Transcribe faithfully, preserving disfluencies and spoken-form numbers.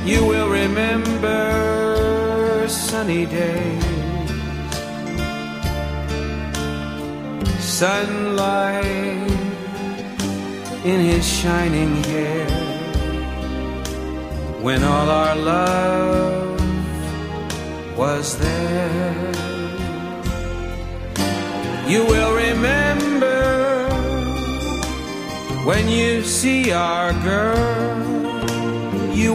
You will remember sunny days, sunlight in his shining hair, when all our love was there. You will remember when you see our girl